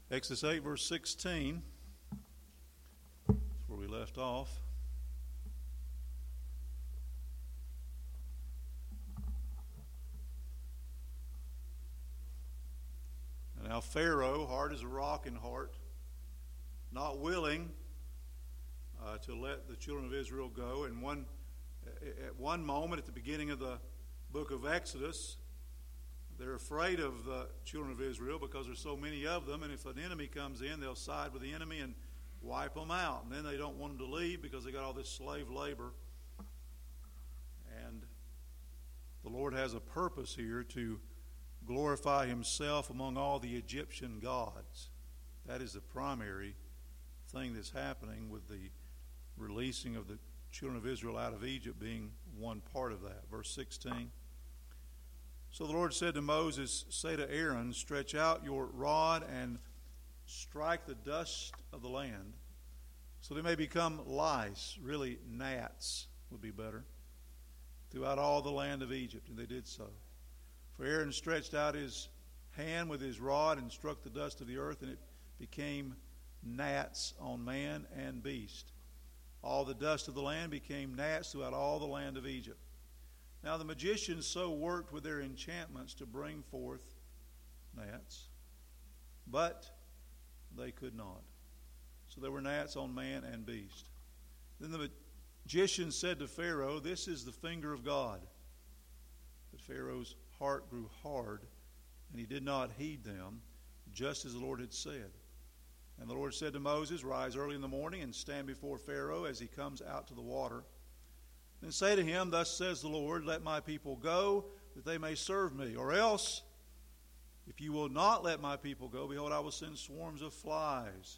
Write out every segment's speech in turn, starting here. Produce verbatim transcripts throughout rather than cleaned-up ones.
Exodus eight, verse sixteen. That's where we left off. And now Pharaoh, hard as a rock in heart, not willing uh, to let the children of Israel go. And one, at one moment, at the beginning of the book of Exodus, they're afraid of the children of Israel because there's so many of them, and if an enemy comes in, they'll side with the enemy and wipe them out. And then they don't want them to leave because they got all this slave labor. And the Lord has a purpose here to glorify himself among all the Egyptian gods. That is the primary thing that's happening with the releasing of the children of Israel out of Egypt being one part of that. Verse sixteen. So the Lord said to Moses, say to Aaron, stretch out your rod and strike the dust of the land, so they may become lice, really gnats would be better, throughout all the land of Egypt. And they did so. For Aaron stretched out his hand with his rod and struck the dust of the earth, and it became gnats on man and beast. All the dust of the land became gnats throughout all the land of Egypt. Now the magicians so worked with their enchantments to bring forth gnats, but they could not. So there were gnats on man and beast. Then the magician said to Pharaoh, this is the finger of God. But Pharaoh's heart grew hard, and he did not heed them, just as the Lord had said. And the Lord said to Moses, rise early in the morning and stand before Pharaoh as he comes out to the water. Then say to him, thus says the Lord, let my people go, that they may serve me. Or else, if you will not let my people go, behold, I will send swarms of flies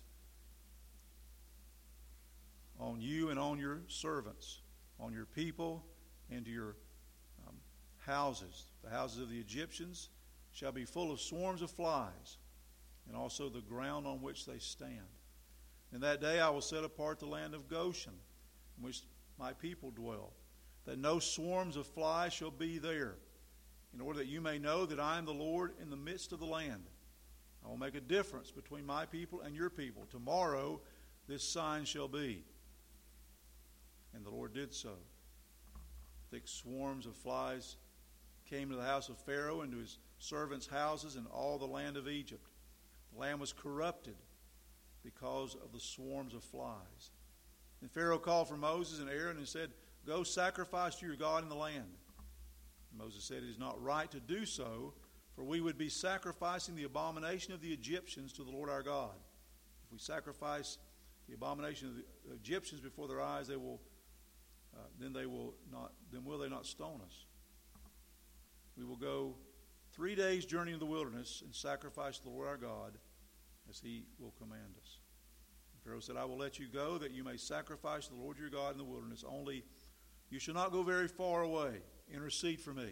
on you and on your servants, on your people and to your um, houses. The houses of the Egyptians shall be full of swarms of flies, and also the ground on which they stand. In that day I will set apart the land of Goshen, in which my people dwell, that no swarms of flies shall be there, in order that you may know that I am the Lord in the midst of the land. I will make a difference between my people and your people. Tomorrow this sign shall be. And the Lord did so. Thick swarms of flies came to the house of Pharaoh and to his servants' houses and all the land of Egypt. The land was corrupted because of the swarms of flies. And Pharaoh called for Moses and Aaron and said, go sacrifice to your God in the land. And Moses said, it is not right to do so, for we would be sacrificing the abomination of the Egyptians to the Lord our God. If we sacrifice the abomination of the Egyptians before their eyes, they will, uh, then they will not, then will they not stone us? We will go three days' journey in the wilderness and sacrifice to the Lord our God as he will command us. Pharaoh said, I will let you go that you may sacrifice to the Lord your God in the wilderness. Only you shall not go very far away. Intercede for me.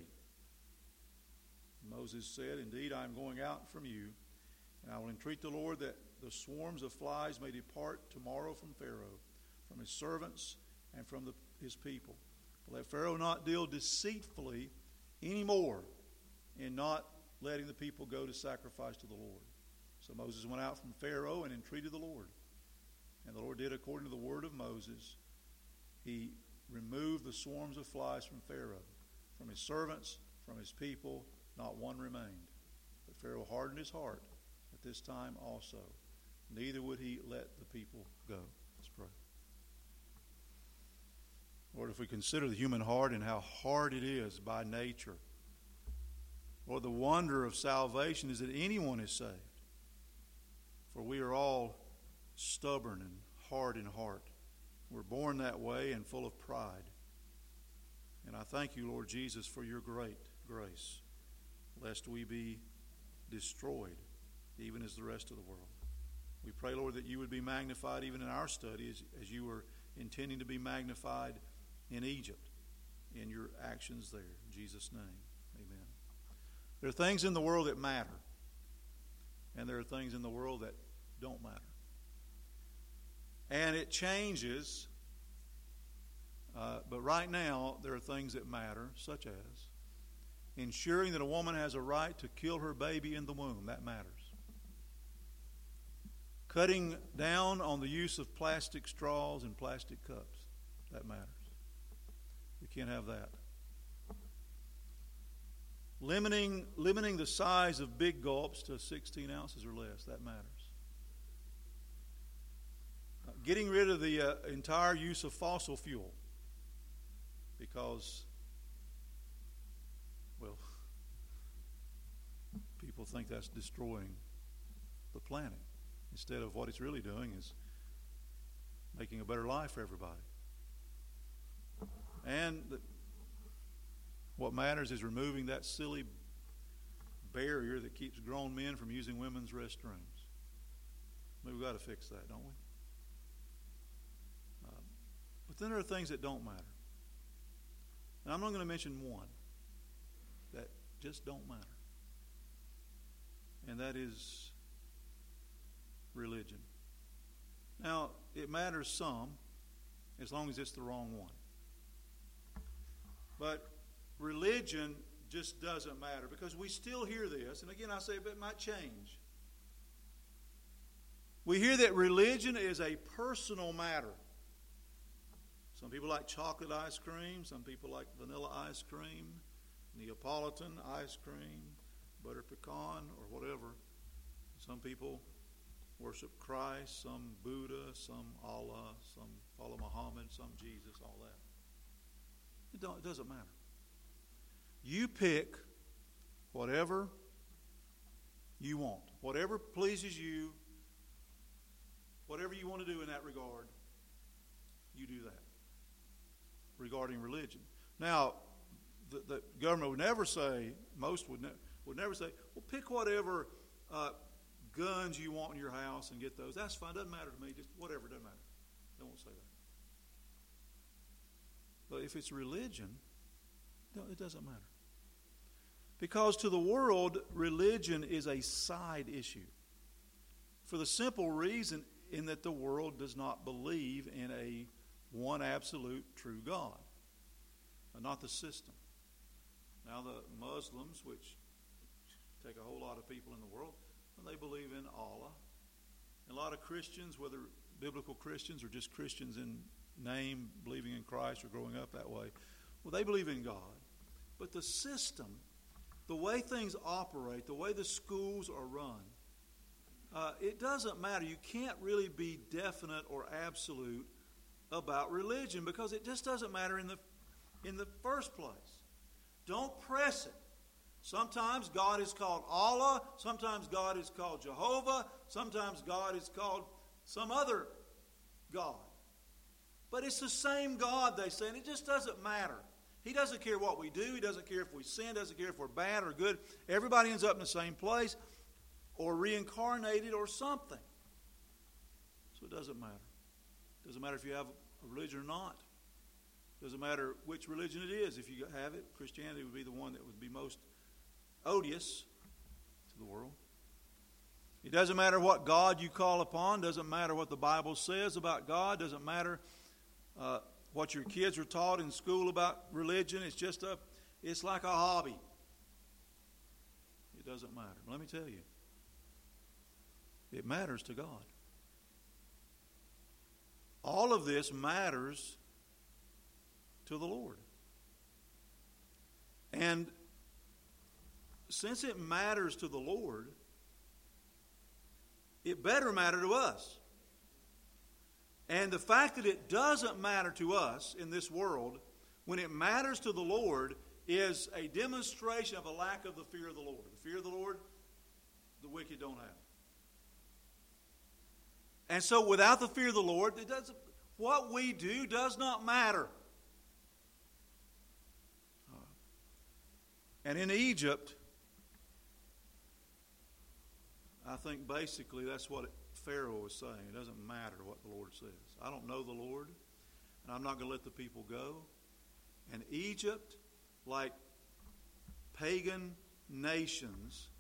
Moses said, indeed, I am going out from you, and I will entreat the Lord that the swarms of flies may depart tomorrow from Pharaoh, from his servants, and from the, his people. But let Pharaoh not deal deceitfully anymore in not letting the people go to sacrifice to the Lord. So Moses went out from Pharaoh and entreated the Lord. And the Lord did according to the word of Moses. He removed the swarms of flies from Pharaoh, from his servants, from his people. Not one remained. But Pharaoh hardened his heart at this time also. Neither would he let the people go. Let's pray. Lord, if we consider the human heart and how hard it is by nature, Lord, the wonder of salvation is that anyone is saved. For we are all stubborn and hard in heart. We're born that way and full of pride. And I thank you, Lord Jesus, for your great grace, lest we be destroyed, even as the rest of the world. We pray, Lord, that you would be magnified even in our study as, as you were intending to be magnified in Egypt, in your actions there. In Jesus' name, amen. There are things in the world that matter, and there are things in the world that don't matter. And it changes, uh, but right now there are things that matter, such as ensuring that a woman has a right to kill her baby in the womb. That matters. Cutting down on the use of plastic straws and plastic cups. That matters. We can't have that. Limiting, limiting the size of big gulps to sixteen ounces or less. That matters. Uh, getting rid of the uh, entire use of fossil fuel. Because, well, people think that's destroying the planet. Instead of what it's really doing is making a better life for everybody. And the, what matters is removing that silly barrier that keeps grown men from using women's restrooms. I mean, we've got to fix that, don't we? Um, but then there are things that don't matter. And I'm not going to mention one that just don't matter. And that is religion. Now, it matters some, as long as it's the wrong one. But religion just doesn't matter, because we still hear this, and again I say it might change. We hear that religion is a personal matter. Some people like chocolate ice cream, some people like vanilla ice cream, Neapolitan ice cream, butter pecan, or whatever. Some people worship Christ, some Buddha, some Allah, some follow Muhammad, some Jesus, all that. It, don't, it doesn't matter. You pick whatever you want, whatever pleases you, whatever you want to do in that regard, you do that regarding religion. Now, the, the government would never say, most would, ne- would never say, well, pick whatever uh, guns you want in your house and get those. That's fine. Doesn't matter to me. Just whatever. Doesn't matter. They won't say that. But if it's religion, it doesn't matter. Because to the world, religion is a side issue. For the simple reason in that the world does not believe in a one absolute true God. Not the system. Now the Muslims, which take a whole lot of people in the world, they believe in Allah. And a lot of Christians, whether biblical Christians or just Christians in name, believing in Christ or growing up that way, well, they believe in God. But the system, the way things operate, the way the schools are run, uh, it doesn't matter. You can't really be definite or absolute about religion, because it just doesn't matter in the in the first place. Don't press it. Sometimes God is called Allah, sometimes God is called Jehovah, sometimes God is called some other God. But it's the same God, they say, and it just doesn't matter. He doesn't care what we do. He doesn't care if we sin, doesn't care if we're bad or good. Everybody ends up in the same place, or reincarnated or something. So it doesn't matter. It doesn't matter if you have a religion or not. It doesn't matter which religion it is. If you have it, Christianity would be the one that would be most odious to the world. It doesn't matter what God you call upon. Doesn't matter what the Bible says about God. Doesn't matter uh, what your kids are taught in school about religion. It's just a, it's like a hobby. It doesn't matter. Let me tell you, it matters to God. All of this matters to the Lord. And since it matters to the Lord, it better matter to us. And the fact that it doesn't matter to us in this world, when it matters to the Lord, is a demonstration of a lack of the fear of the Lord. The fear of the Lord, the wicked don't have. And so without the fear of the Lord, it doesn't, what we do does not matter. And in Egypt, I think basically that's what Pharaoh was saying. It doesn't matter what the Lord says. I don't know the Lord, and I'm not going to let the people go. And Egypt, like pagan nations,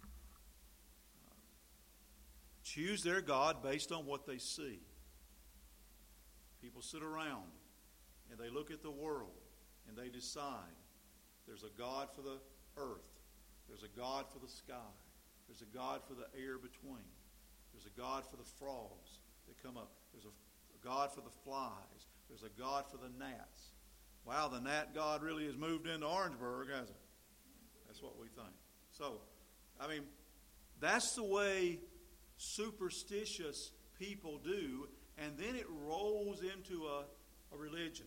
choose their God based on what they see. People sit around and they look at the world and they decide there's a God for the earth, there's a God for the sky, there's a God for the air between. There's a God for the frogs that come up. There's a, a God for the flies. There's a God for the gnats. Wow, the gnat God really has moved into Orangeburg, hasn't it? That's what we think. So, I mean, that's the way superstitious people do, and then it rolls into a, a religion.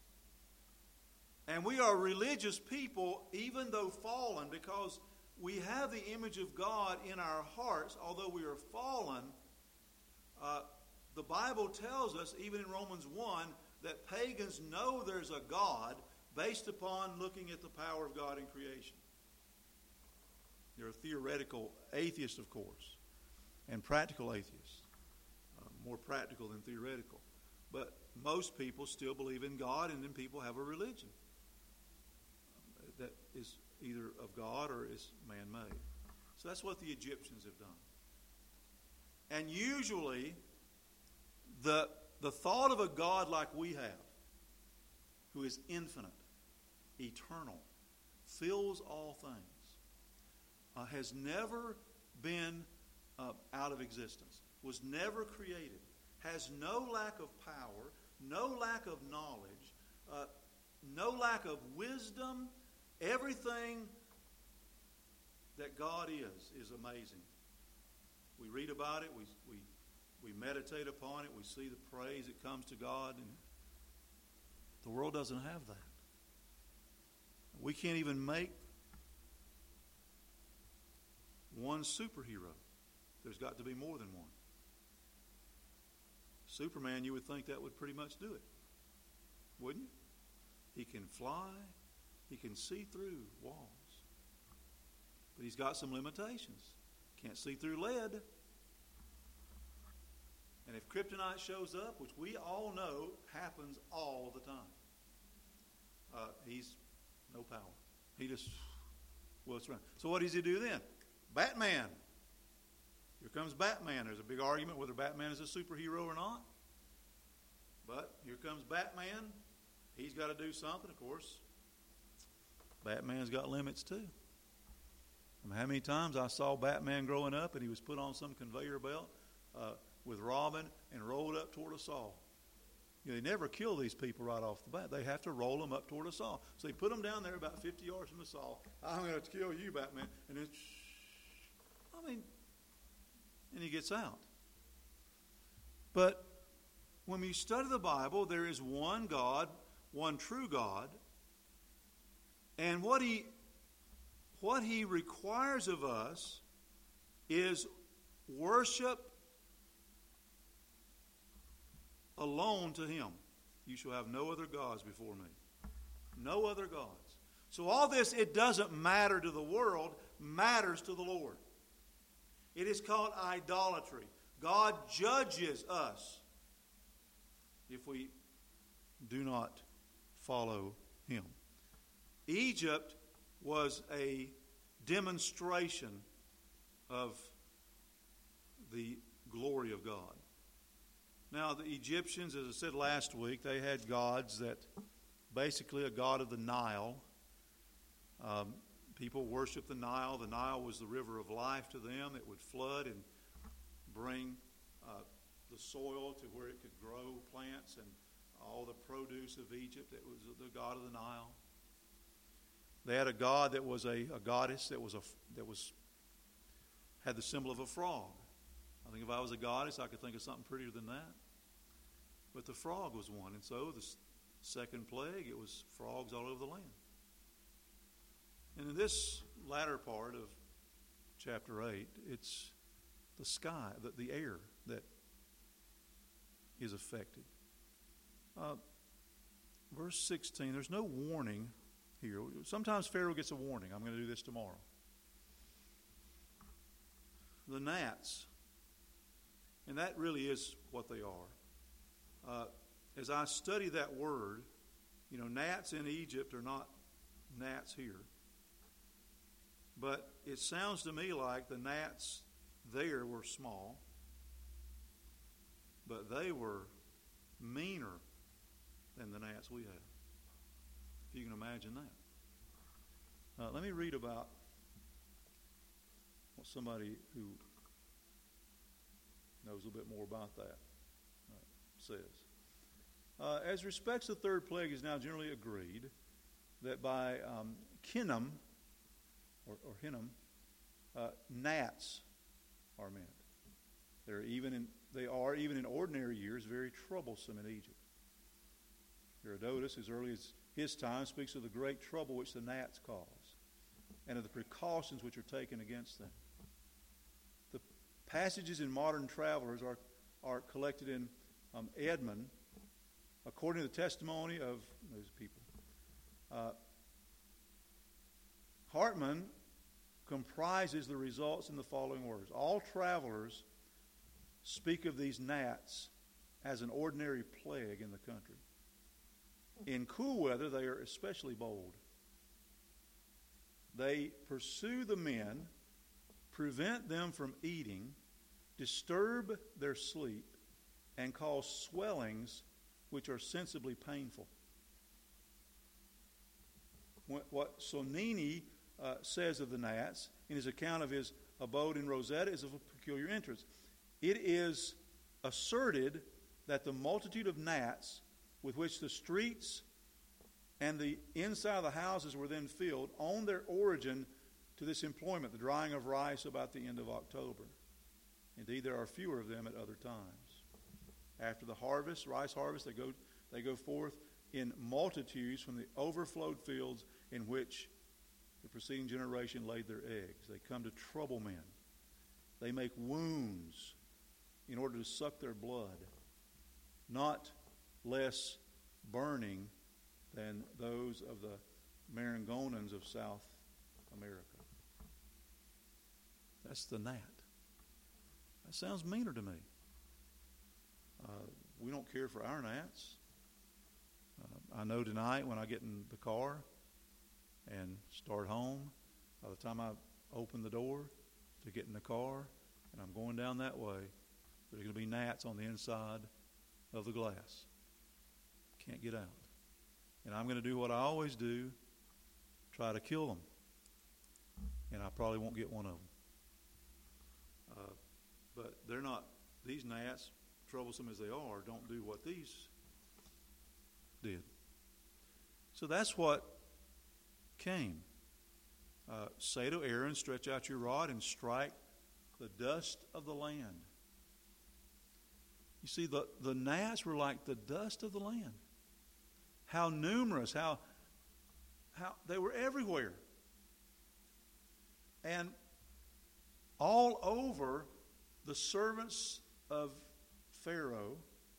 And we are religious people, even though fallen, because we have the image of God in our hearts, although we are fallen. Uh, the Bible tells us, even in Romans one, that pagans know there's a God based upon looking at the power of God in creation. There are theoretical atheists, of course, and practical atheists. Uh, more practical than theoretical. But most people still believe in God, and then people have a religion that is either of God or is man-made. So that's what the Egyptians have done. And usually, the, the thought of a God like we have, who is infinite, eternal, fills all things, uh, has never been uh, out of existence, was never created, has no lack of power, no lack of knowledge, uh, no lack of wisdom. Everything that God is, is amazing. We read about it, we, we, we meditate upon it, we see the praise that comes to God, and the world doesn't have that. We can't even make one superhero. There's got to be more than one. Superman, you would think that would pretty much do it, wouldn't you? He can fly. He can see through walls. But he's got some limitations. Can't see through lead. And if kryptonite shows up, which we all know happens all the time, uh, he's no power. He just wilts around. So what does he do then? Batman. Here comes Batman. There's a big argument whether Batman is a superhero or not. But here comes Batman. He's got to do something, of course. Batman's got limits too. I mean, how many times I saw Batman growing up and he was put on some conveyor belt uh, with Robin and rolled up toward a saw. You know, they never kill these people right off the bat. They have to roll them up toward a saw. So they put them down there about fifty yards from the saw. I'm going to kill you, Batman. And then, I mean, and he gets out. But when we study the Bible, there is one God, one true God. And what he, what he requires of us is worship alone to him. You shall have no other gods before me. No other gods. So all this, it doesn't matter to the world, matters to the Lord. It is called idolatry. God judges us if we do not follow him. Egypt was a demonstration of the glory of God. Now, the Egyptians, as I said last week, they had gods that, basically a god of the Nile. Um, people worshiped the Nile. The Nile was the river of life to them. It would flood and bring uh, the soil to where it could grow plants and all the produce of Egypt. It was the god of the Nile. They had a god that was a, a goddess that was a that was had the symbol of a frog. I think if I was a goddess, I could think of something prettier than that. But the frog was one, and so the second plague, it was frogs all over the land. And in this latter part of chapter eight, it's the sky, the, the air that is affected. Uh, verse sixteen, there's no warning here. Sometimes Pharaoh gets a warning. I'm going to do this tomorrow. The gnats, and that really is what they are. Uh, as I study that word, you know, gnats in Egypt are not gnats here. But it sounds to me like the gnats there were small, but they were meaner than the gnats we have. If you can imagine that. Uh, let me read about what somebody who knows a little bit more about that, uh, says. Uh, as respects the third plague, it is now generally agreed that by um, Hinnom, or, or Hinnom, uh, gnats are meant. They're even in, they are, even in ordinary years, very troublesome in Egypt. Herodotus, as early as his time, speaks of the great trouble which the gnats cause and of the precautions which are taken against them. The passages in Modern Travelers are, are collected in um, Edmund, according to the testimony of those people. Uh, Hartman comprises the results in the following words. All travelers speak of these gnats as an ordinary plague in the country. In cool weather, they are especially bold. They pursue the men, prevent them from eating, disturb their sleep, and cause swellings which are sensibly painful. What Sonini uh, says of the gnats in his account of his abode in Rosetta is of a peculiar interest. It is asserted that the multitude of gnats with which the streets and the inside of the houses were then filled owe their origin to this employment, the drying of rice about the end of October. Indeed, there are fewer of them at other times. After the harvest, rice harvest, they go, they go forth in multitudes from the overflowed fields in which the preceding generation laid their eggs. They come to trouble men. They make wounds in order to suck their blood, not less burning than those of the Marangonans of South America. That's the gnat. That sounds meaner to me. Uh, we don't care for our gnats. Uh, I know tonight when I get in the car and start home, by the time I open the door to get in the car and I'm going down that way, there's going to be gnats on the inside of the glass. Can't get out. And I'm going to do what I always do, try to kill them. And I probably won't get one of them. Uh, but they're not, these gnats, troublesome as they are, don't do what these did. So that's what came. Uh, say to Aaron, stretch out your rod and strike the dust of the land. You see, the, the gnats were like the dust of the land. How numerous, how, how they were everywhere. And all over the servants of Pharaoh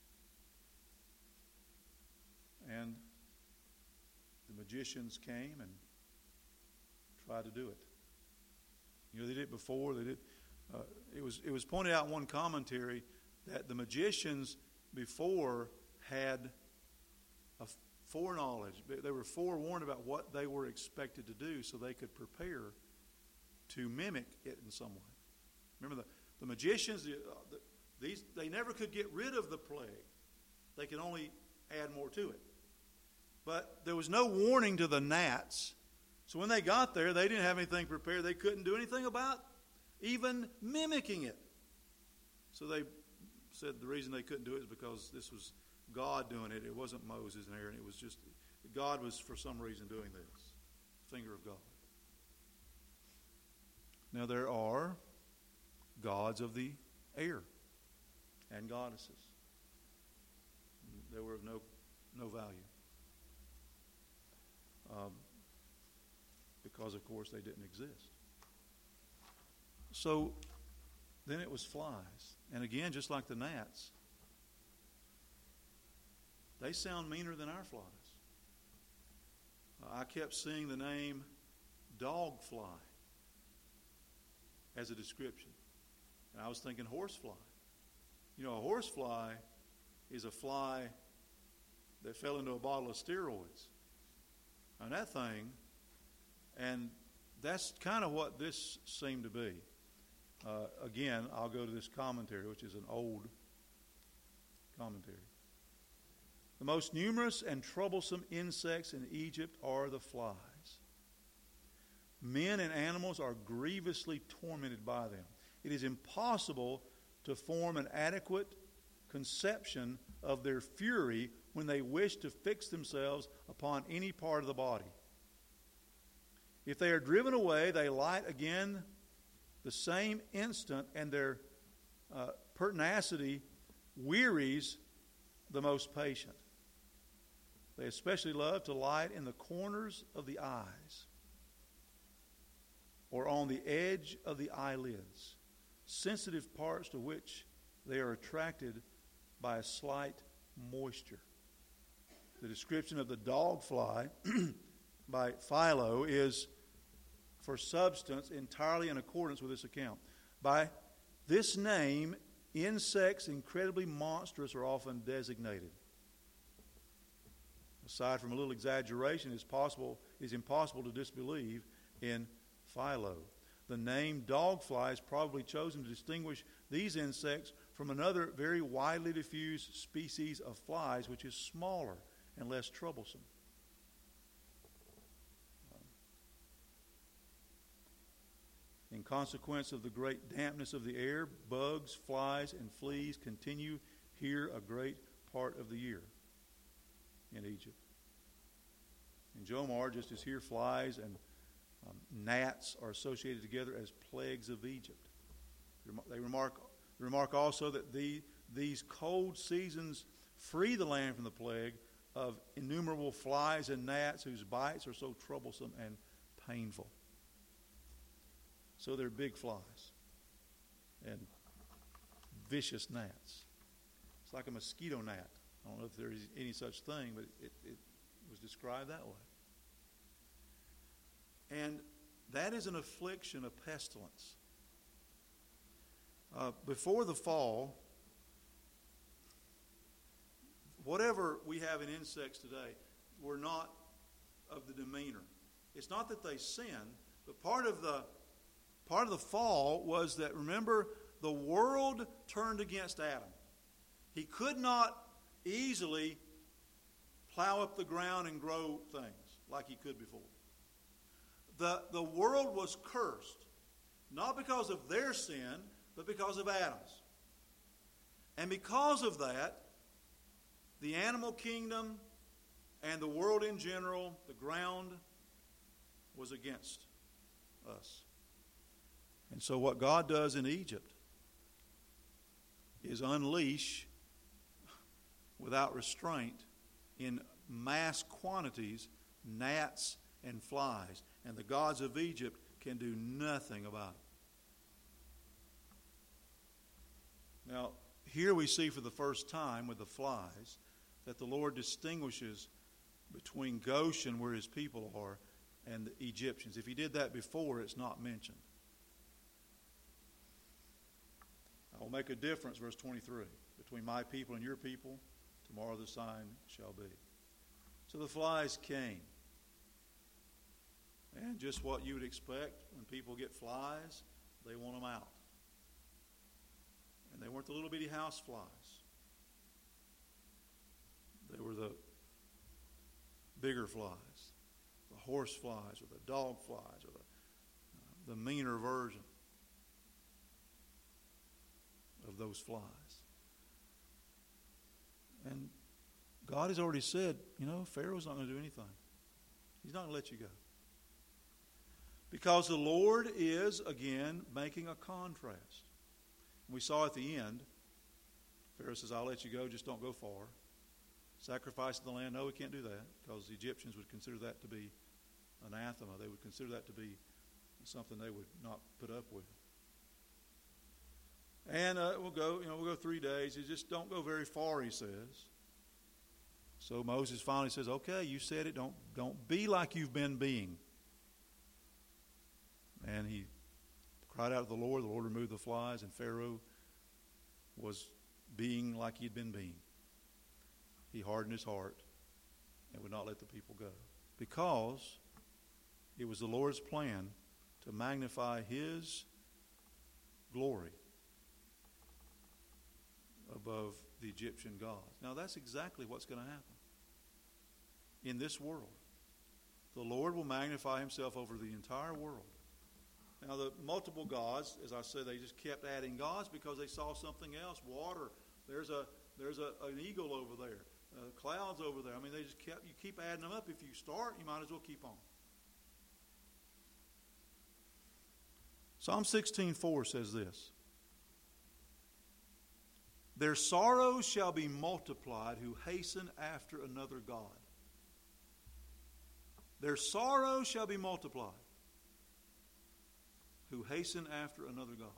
and the magicians came and tried to do it. You know, they did it before. They did. Uh, it was it was pointed out in one commentary that the magicians before had a foreknowledge. They were forewarned about what they were expected to do so they could prepare to mimic it in some way. Remember, the, the magicians, the, the, these they never could get rid of the plague. They could only add more to it. But there was no warning to the gnats. So when they got there, they didn't have anything prepared. They couldn't do anything about even mimicking it. So they said the reason they couldn't do it is because this was God doing it. It wasn't Moses and Aaron. It was just God was for some reason doing this. Finger of God. Now there are gods of the air and goddesses. They were of no no value. Um, because, of course, they didn't exist. So then it was flies. And again, just like the gnats, they sound meaner than our flies. Uh, I kept seeing the name dog fly as a description. And I was thinking horsefly. You know, a horsefly is a fly that fell into a bottle of steroids. And that thing, and that's kind of what this seemed to be. Uh, again, I'll go to this commentary, which is an old commentary. The most numerous and troublesome insects in Egypt are the flies. Men and animals are grievously tormented by them. It is impossible to form an adequate conception of their fury when they wish to fix themselves upon any part of the body. If they are driven away, they light again the same instant, and their uh, pertinacity wearies the most patient. They especially love to light in the corners of the eyes or on the edge of the eyelids, sensitive parts to which they are attracted by a slight moisture. The description of the dog fly by Philo is for substance entirely in accordance with this account. By this name, insects incredibly monstrous are often designated. Aside from a little exaggeration, it's possible, it's impossible to disbelieve in Philo. The name dog fly is probably chosen to distinguish these insects from another very widely diffused species of flies, which is smaller and less troublesome. In consequence of the great dampness of the air, bugs, flies, and fleas continue here a great part of the year in Egypt. In Jomar, just as here flies and um, gnats are associated together as plagues of Egypt. They remark, remark also that the, these cold seasons free the land from the plague of innumerable flies and gnats whose bites are so troublesome and painful. So they're big flies and vicious gnats. It's like a mosquito gnat. I don't know if there is any such thing, but it, it was described that way. And that is an affliction, a pestilence. Uh, before the fall, whatever we have in insects today were not of the demeanor. It's not that they sinned, but part of the part of the fall was that, remember, the world turned against Adam. He could not easily plow up the ground and grow things like he could before. The, the world was cursed, not because of their sin, but because of Adam's. And because of that, the animal kingdom and the world in general, the ground, was against us. And so what God does in Egypt is unleash without restraint in mass quantities gnats and flies. And the gods of Egypt can do nothing about it. Now, here we see for the first time with the flies that the Lord distinguishes between Goshen, where his people are, and the Egyptians. If he did that before, it's not mentioned. I will make a difference, verse twenty-three, between my people and your people. Tomorrow the sign shall be. So the flies came. And just what you would expect when people get flies, they want them out. And they weren't the little bitty house flies. They were the bigger flies, the horse flies or the dog flies or the, uh, the meaner version of those flies. And God has already said, you know, Pharaoh's not going to do anything. He's not going to let you go. Because the Lord is, again, making a contrast. We saw at the end, Pharaoh says, I'll let you go, just don't go far. Sacrifice the land, no, we can't do that, because the Egyptians would consider that to be anathema. They would consider that to be something they would not put up with. And uh, we'll go, you know, we'll go three days. You just don't go very far, he says. So Moses finally says, okay, you said it, don't, don't be like you've been being. And he cried out to the Lord. The Lord removed the flies, and Pharaoh was being like he had been being. He hardened his heart and would not let the people go, because it was the Lord's plan to magnify his glory above the Egyptian gods. Now that's exactly what's going to happen in this world. The Lord will magnify himself over the entire world. Now, the multiple gods, as I said, they just kept adding gods because they saw something else. Water, there's a there's a, an eagle over there, uh, clouds over there. I mean, they just kept, you keep adding them up. If you start, you might as well keep on. Psalm sixteen four says this: their sorrows shall be multiplied who hasten after another God. Their sorrows shall be multiplied who hasten after another God.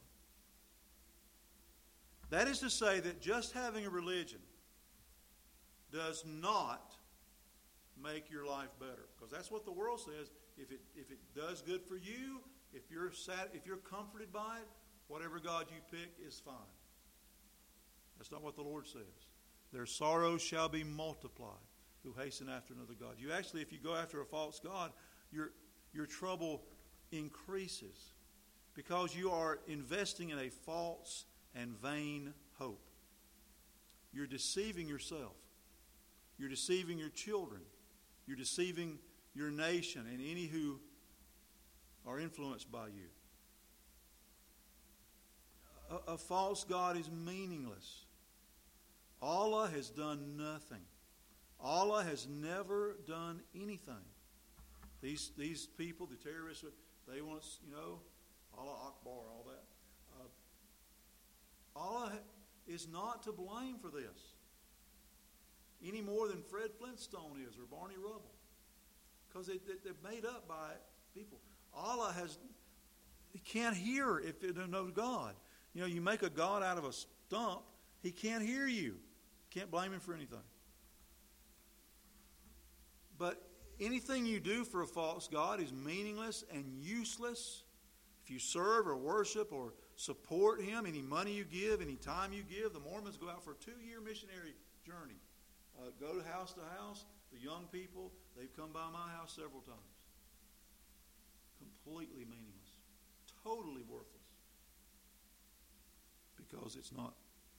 That is to say that just having a religion does not make your life better. Because that's what the world says. If it if it does good for you, if you're sat, if you're comforted by it, whatever God you pick is fine. That's not what the Lord says. Their sorrows shall be multiplied who hasten after another God. You actually, if you go after a false God, your your trouble increases. Because you are investing in a false and vain hope. You're deceiving yourself. You're deceiving your children. You're deceiving your nation and any who are influenced by you. A, a false God is meaningless. Allah has done nothing. Allah has never done anything. These, these people, the terrorists, they want, you know, Allah Akbar, all that. Uh, Allah is not to blame for this. Any more than Fred Flintstone is or Barney Rubble. Because they, they, they're made up by people. Allah has, He can't hear if they don't know God. You know, you make a God out of a stump, He can't hear you. Can't blame Him for anything. But anything you do for a false God is meaningless and useless. If you serve or worship or support Him, any money you give, any time you give, the Mormons go out for a two-year missionary journey. Uh, go to house to house. The young people, they've come by my house several times. Completely meaningless. Totally worthless. Because it's not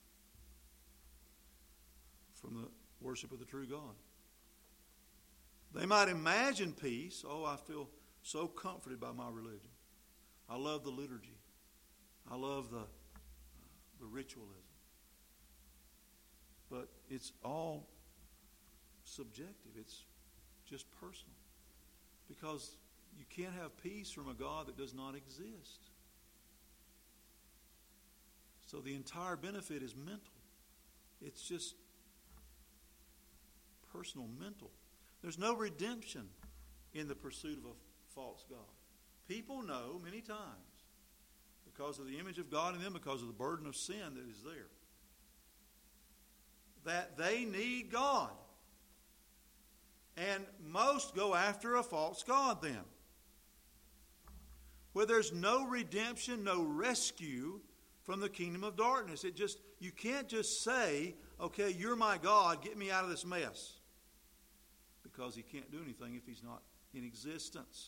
from the worship of the true God. They might imagine peace. Oh, I feel so comforted by my religion. I love the liturgy. I love the, uh, the ritualism. But it's all subjective. It's just personal. Because you can't have peace from a God that does not exist. So the entire benefit is mental. It's just personal, mental. There's no redemption in the pursuit of a false God. People know many times, because of the image of God in them, because of the burden of sin that is there, that they need God. And most go after a false God then. Where there's no redemption, no rescue from the kingdom of darkness. It just, you can't just say, okay, you're my God, get me out of this mess. Because He can't do anything if He's not in existence.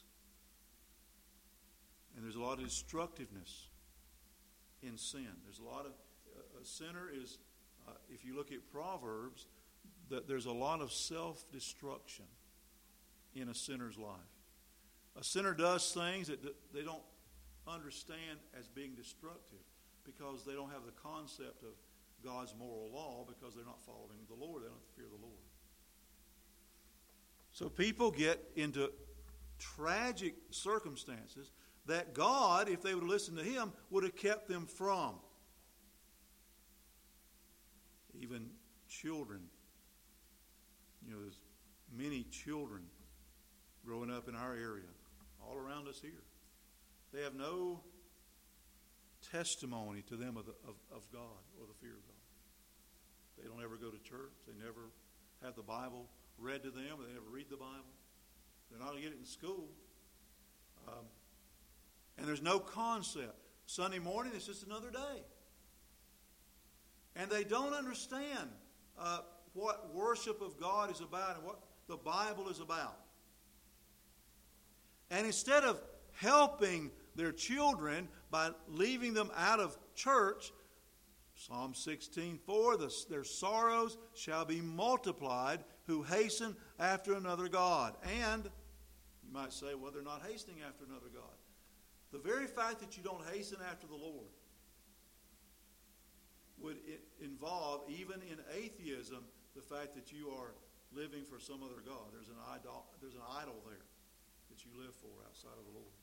And there's a lot of destructiveness in sin. There's a lot of, a sinner is, uh, if you look at Proverbs, that there's a lot of self-destruction in a sinner's life. A sinner does things that they don't understand as being destructive because they don't have the concept of God's moral law, because they're not following the Lord. They don't have to fear the Lord. So people get into tragic circumstances that God, if they would have listened to Him, would have kept them from. Even children. You know, there's many children growing up in our area, all around us here. They have no testimony to them of, the, of, of God or the fear of God. They don't ever go to church. They never have the Bible read to them. They never read the Bible. They're not going to get it in school. Um, and there's no concept. Sunday morning, it's just another day. And they don't understand uh, what worship of God is about and what the Bible is about. And instead of helping their children by leaving them out of church, Psalm sixteen four, the, their sorrows shall be multiplied who hasten after another God. And you might say, well, they're not hastening after another God. The very fact that you don't hasten after the Lord would involve, even in atheism, the fact that you are living for some other God. There's an idol, there's an idol there that you live for outside of the Lord.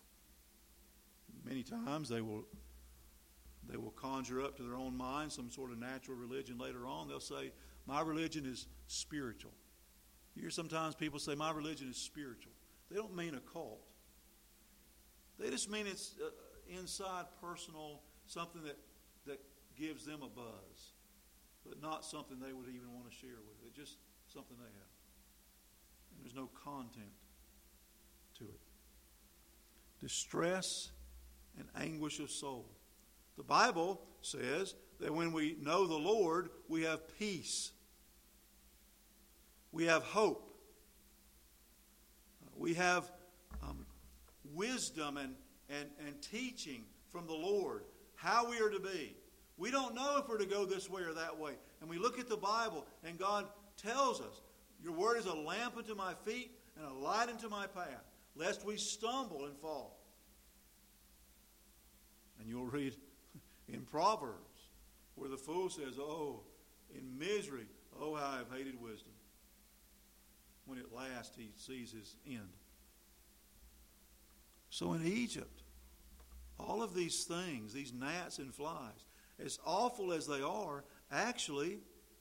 Many times they will they will conjure up to their own mind some sort of natural religion later on. They'll say, my religion is spiritual. You hear sometimes people say, my religion is spiritual. They don't mean a cult. They just mean it's uh, inside, personal, something that, that gives them a buzz, but not something they would even want to share with. It's just something they have. And there's no content to it. Distress and anguish of soul. The Bible says that when we know the Lord, we have peace. We have hope. We have um, wisdom and, and, and teaching from the Lord, how we are to be. We don't know if we're to go this way or that way. And we look at the Bible, and God tells us, your word is a lamp unto my feet and a light unto my path, lest we stumble and fall. And you'll read in Proverbs where the fool says, oh, in misery, oh, how I have hated wisdom, when at last he sees his end. So in Egypt, all of these things, these gnats and flies, as awful as they are, actually,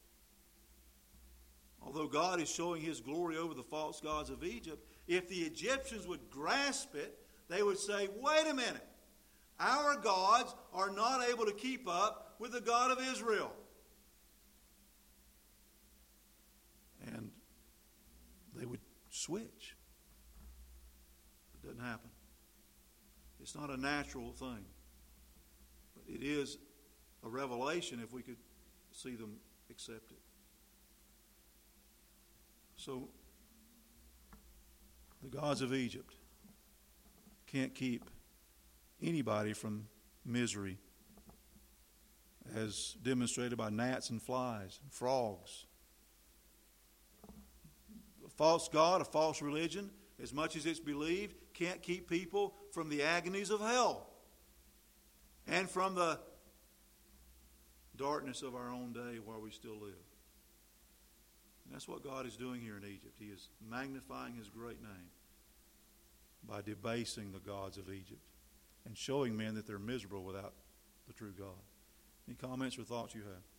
although God is showing His glory over the false gods of Egypt, if the Egyptians would grasp it, they would say, wait a minute, our gods are not able to keep up with the God of Israel. And they would switch. It doesn't happen. It's not a natural thing. But it is a revelation if we could see them accept it. So, the gods of Egypt can't keep anybody from misery, as demonstrated by gnats and flies and frogs. A false god, a false religion, as much as it's believed, can't keep people from the agonies of hell and from the darkness of our own day while we still live. And that's what God is doing here in Egypt. He is magnifying His great name by debasing the gods of Egypt and showing men that they're miserable without the true God. Any comments or thoughts you have?